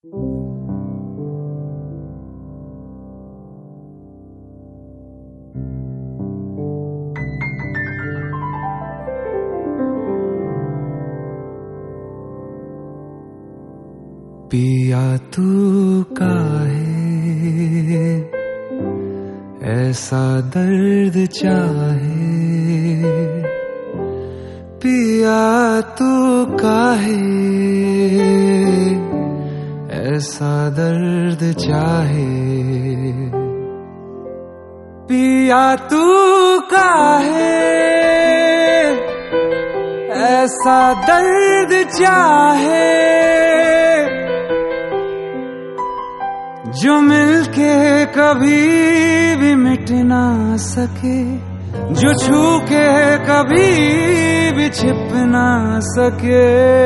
पिया तू काहे ऐसा दर्द चाहे, पिया तू काहे ऐसा दर्द चाहे, पिया तू काहे ऐसा दर्द चाहे, जो मिलके कभी भी मिट ना सके, जो छू के कभी भी छिप ना सके।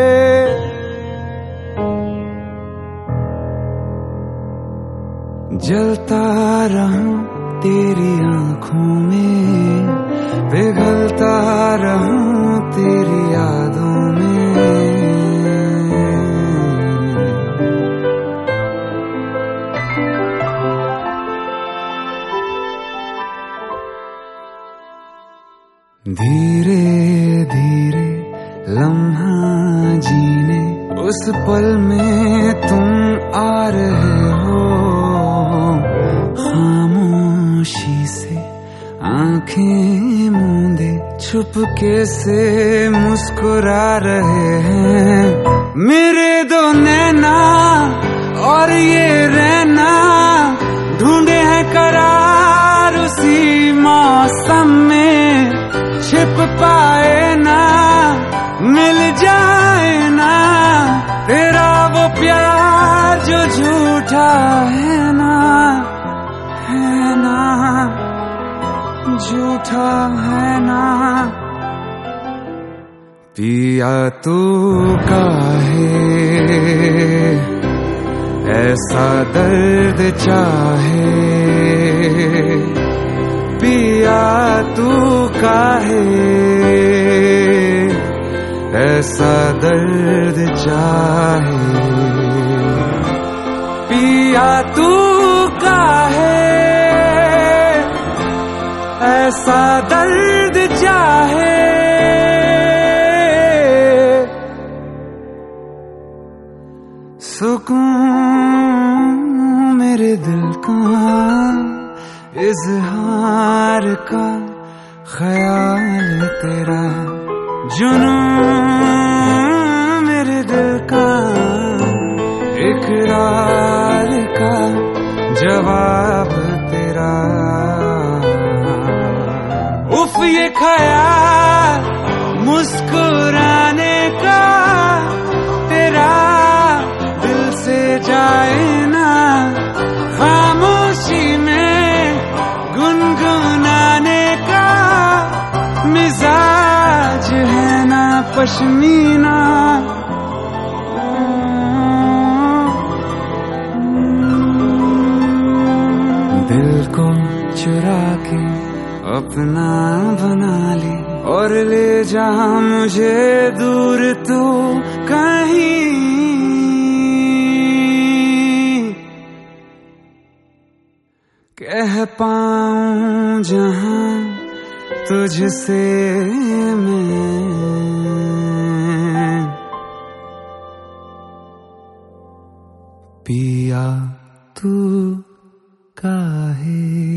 जलता रहूं तेरी आंखों में, पिघलता रहूं तेरी यादों में। धीरे धीरे लम्हा जीने उस पल में तुम आ रहे हो, खामोशी से आंखें मूंदे छुपके से मुस्कुरा रहे हैं। मेरे दो नैना और ये रहना ढूंढे हैं करार उसी मौसम में, छिप पाए ना मिल जाए ना तेरा वो प्यार जो झूठा है ना, है ना झूठा है ना। पिया तू काहे ऐसा दर्द चाहे, पिया तू काहे ऐसा दर्द चाहे, पिया तू काहे ऐसा दर्द चाहे। सुकून मेरे दिल का इजहार का ख्याल तेरा, जुनून मेरे दिल का इकरार का जवाब तेरा। उफ ये ख्याल मुस्कुराने का तेरा दिल से जाए ना, खामोशी में गुनगुनाने का मिजाज है ना पश्मीना। दिल को चुरा के अपना बना ले और ले जा मुझे दूर तो कहीं, कह पाऊं जहां तुझसे मैं, पिया तू काहे।